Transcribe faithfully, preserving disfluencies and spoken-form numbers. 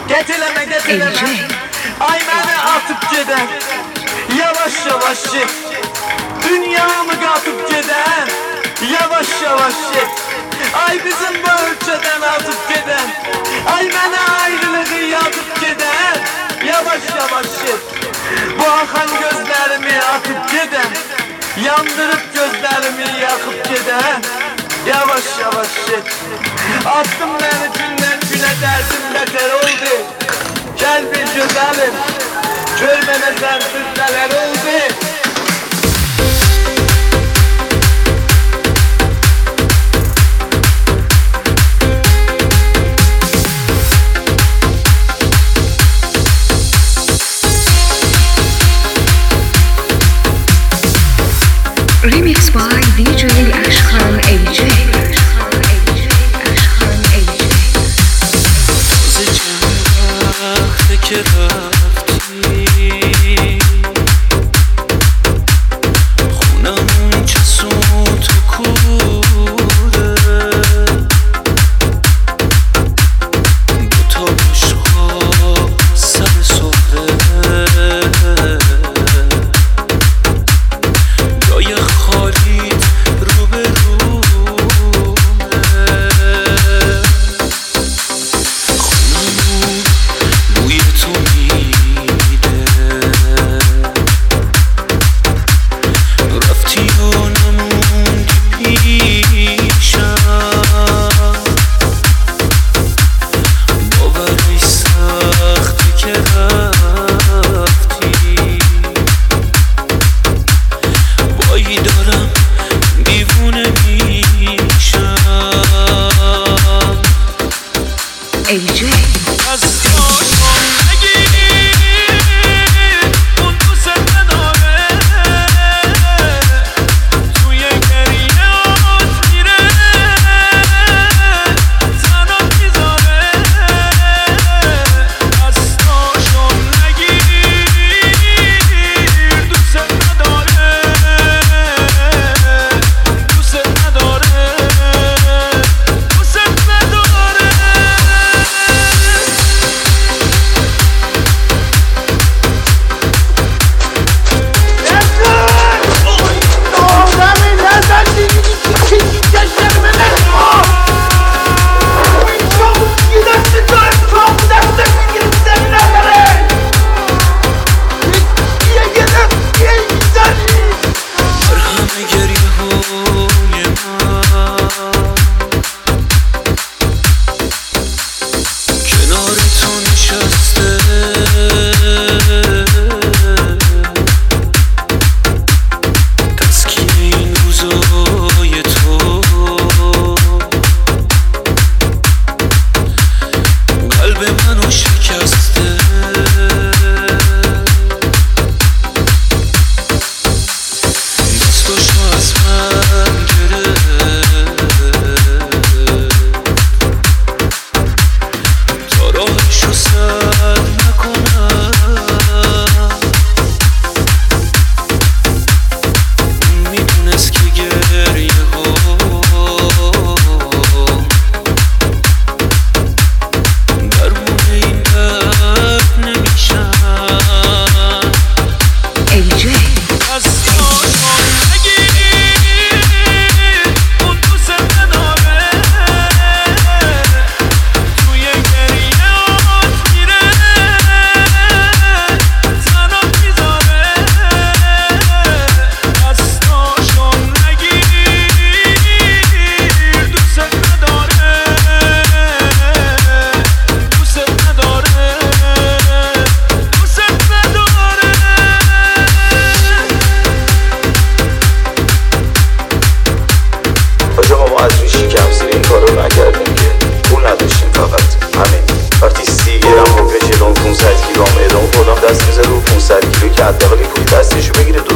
Getireme getireme. Ay beni atıp giden. Yavaş yavaş git. Dünyamı katıp giden. Yavaş yavaş git. Ay bizim bu ölçeden atıp giden. Ay beni ayrılığı yatıp giden. Yavaş yavaş git. Bu akan gözlerimi atıp giden. Yandırıp gözlerimi yakıp giden. Yavaş yavaş git. Attım beni günden güne, derdim beter oldu. Gel bir güzelim, gör bana sensiz neler oldu. Remix by D J Ashkan A J. که رفتی خونمون چه سوت و کوره دوتا بشقا سر سفره جای خالیت رو به رومه خونمون بوی تو میده رفتی و نموندی پیشم باورای سخته که رفتی وای دارم دیوونه میشم A J. پونصد کیلو هم ادامه خودم دست میزه رو پونصد کیلو که حداقل یک کوی دستشو بگیره